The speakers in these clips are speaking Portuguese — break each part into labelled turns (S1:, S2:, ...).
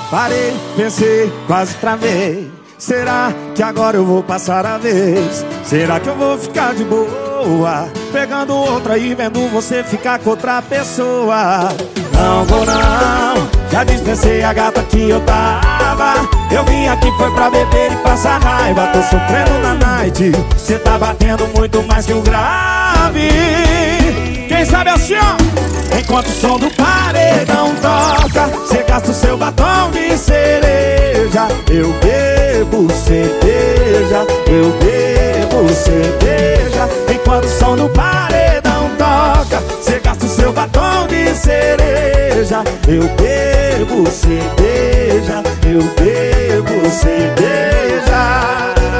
S1: Parei, pensei, quase travei. Será que agora eu vou passar a vez? Será que eu vou ficar de boa pegando outra e vendo você ficar com outra pessoa? Não vou não, já dispensei a gata que eu tava. Eu vim aqui foi pra beber e passar raiva. Tô sofrendo na night, cê tá batendo muito mais que o grave. Quem sabe assim, ó, enquanto o som do paredão toca, cê gasta o seu batom de cereja. Eu bebo cerveja, eu bebo cerveja. Enquanto o som do paredão toca, cê gasta o seu batom de cereja. Eu bebo cerveja, eu bebo cerveja.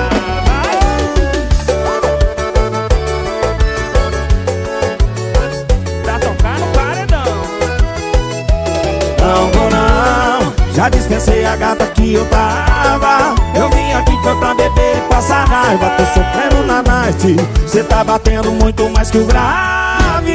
S1: Não vou não, já dispensei a gata que eu tava. Eu vim aqui foi pra beber e passar raiva. Tô sofrendo na night, cê tá batendo muito mais que o grave.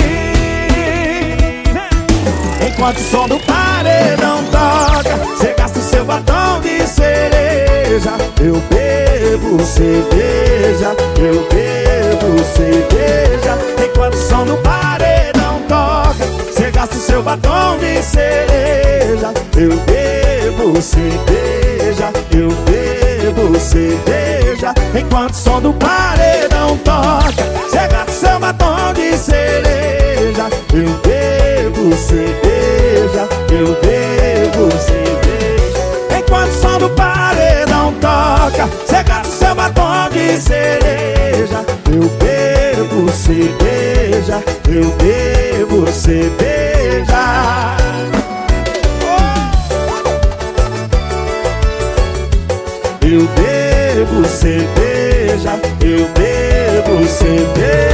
S1: Enquanto o som do paredão toca, cê gasta o seu batom de cereja. Eu bebo cerveja, eu bebo cerveja. Enquanto o som do paredão toca, cê gasta o seu batom de cereja. Eu bebo cerveja, eu bebo cerveja. Enquanto o som do paredão toca, cê gasta o seu batom de cereja. Eu bebo cerveja, eu bebo cerveja. Enquanto o som do paredão toca, cê gasta o seu batom de cereja. Eu bebo cerveja, eu bebo cerveja. Eu bebo cerveja, eu bebo cerveja.